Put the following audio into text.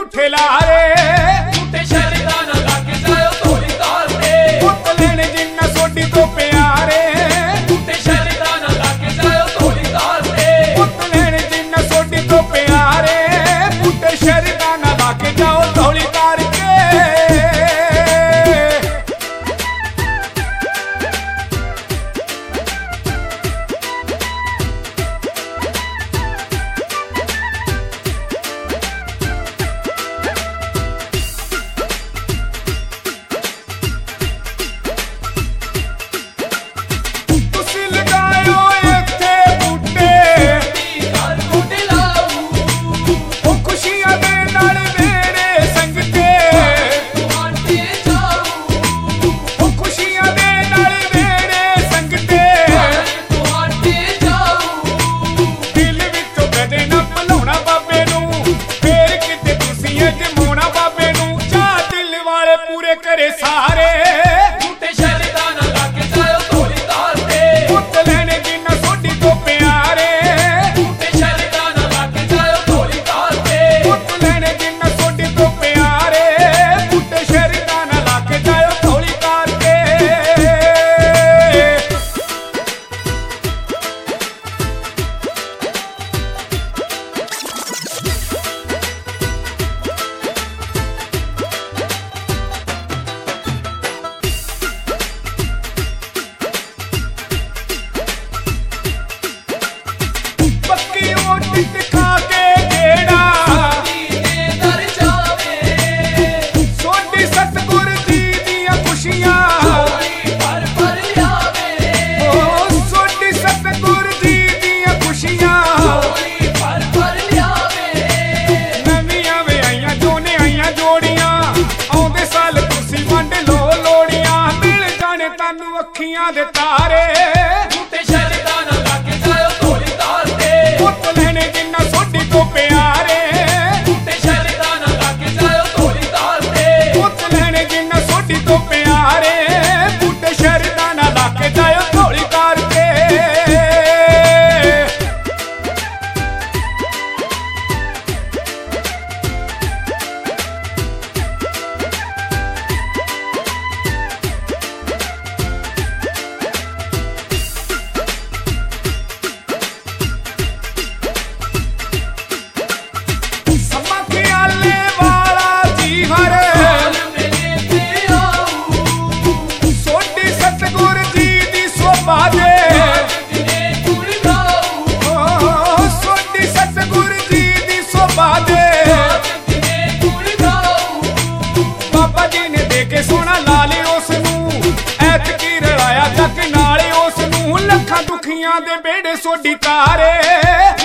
ਝੂਠੇ ਲਾਰੇ ਝੂਠੇ ਸ਼ਹਿਰਾਂ ਨਾਲ ਲਾ ਕੇ ਜਾਇਓ ਢੋਲੀ ਤਾਰ ਤੇ ਪੁੱਤ ਲੈਣੇ ਜਿੰਨਾ ਸੋਡੀ ਤੋਂ ਪਿਆਰੇ ਝੂਠੇ ਸ਼ਹਿਰਾਂ ਨਾਲ ਲਾ ਕੇ ਜਾਇਓ ਢੋਲੀ ਤਾਰ ਤੇ ਪੁੱਤ ਲੈਣੇ ਜਿੰਨਾ ਸੋਡੀ ਤੋਂ ਪਿਆਰੇ ਪੁੱਤੇ ਸ਼ਹਿਰਾਂ ਨਾਲ ਲਾ ਕੇ ਜਾਓ ਢੋਲੀ ਤਾਰ ਕੇ ਪੂਰੇ ਕਰੇ ਸਾਰੇ ਝੂਠੇ ਸ਼ਹਿਰਾਂ ਨਾਲ ਲਾ ਕੇ ਜਾਇਓ ਢੋਲੀ ਤਾਰ ਤੇ ਪੁੱਤ ਲੈਣੇ ਜਿੰਨਾ ਸੋਡੀ ਤੋਂ ਪਿਆਰੇ ਝੂਠੇ ਸ਼ਹਿਰਾਂ ਨਾਲ ਲਾ ਕੇ ਜਾਇਓ ਢੋਲੀ ਤਾਰ ਤੇ ਪੁੱਤ ਲੈਣੇ ਜਿੰਨਾ ਸੋਡੀ ਤੋਂ ਪਿਆਰੇ ਪੁੱਤੇ ਸ਼ਹਿਰਾਂ ਨਾਲ ਲਾ ਕੇ ਜਾਇਓ ਢੋਲੀ ਤਾਰ ਕੇ ਖਾ ਕੇ ਜਿਹੜਾ ਦੇ ਦਰ ਜਾਵੇ ਸੋਡੀ ਸਤਿਗੁਰ ਜੀ ਦੀਆਂ ਖੁਸ਼ੀਆਂ ਝੋਲੀ ਭਰ ਭਰ ਲਿਆਵੇ ਓ ਸੋਡੀ ਸਤਿਗੁਰ ਜੀ ਦੀਆਂ ਖੁਸ਼ੀਆਂ ਝੋਲੀ ਭਰ ਭਰ ਲਿਆਵੇ ਨਵੀਆਂ ਵਿਆਹੀਆਂ ਜੋਨੇ ਆਈਆਂ ਜੋੜੀਆਂ ਆਉਂਦੇ ਸਾਲ ਤੁਸੀਂ ਵੰਡ ਲੋ ਲੋੜੀਆਂ ਮਿਲ ਜਾਣੇ ਤੁਹਾਨੂੰ ਅੱਖੀਆਂ ਦੇ ਤਾਰੇ ਝੂਠੇ ਸ਼ਹਿਰਾਂ ਨਾਲ ਲਾ ਕੇ ਜਾਇਓ ਢੋਲੀ ਤਾਰ ਤੇ ਪੁੱਤ ਲੈਣੇ ਜਿੰਨਾ ਸੋਡੀ ਤੋਂ ਪਿਆਰੇ ਝੂਠੇ ਸ਼ਹਿਰਾਂ ਨਾਲ ਲਾ ਕੇ ਜਾਇਓ ਢੋਲੀ ਤਾਰ ਤੇ ਪੁੱਤ ਲੈਣੇ ਜਿੰਨਾ ਸੋਡੀ ਤੋਂ ਪਿਆਰੇ ਪੁੱਤੇ ਸ਼ਹਿਰਾਂ ਨਾਲ ਲਾ ਕੇ ਜਾਇਓ ਢੋਲੀ ਤਾਰ ਕੇ ਸਮਾਂ ਖਿਆਲੇ ਵਾਲਾ ਜੀ ਹਰ ਮੇਰੇ ਤੇ ਆਊ ਸੋਡੀ ਸਤਿਗੁਰ ਜੀ ਦੀ ਸੋਭਾ ਦੇ ਦਿਨੇ ਗੁਣ ਗਾਊ ਓ ਸੋਡੀ ਸਤਿਗੁਰ ਜੀ ਦੀ ਸੋਭਾ ਦੇ ਦਿਨੇ ਗੁਣ ਗਾਊ ਬਾਬਾ ਜੀ ਨੇ ਦੇ ਕੇ ਸੋਹਣਾ ਲਾ ਲਿਆ ਉਸ ਨੂੰ ਐਤਕੀ ਰਲਾਇਆ ਚੱਕ ਨਾਲੇ ਉਸ ਨੂੰ ਲੱਖਾਂ ਦੁਖੀਆਂ ਦੇ ਬੇੜੇ ਸੋਡੀ ਤਾਰੇ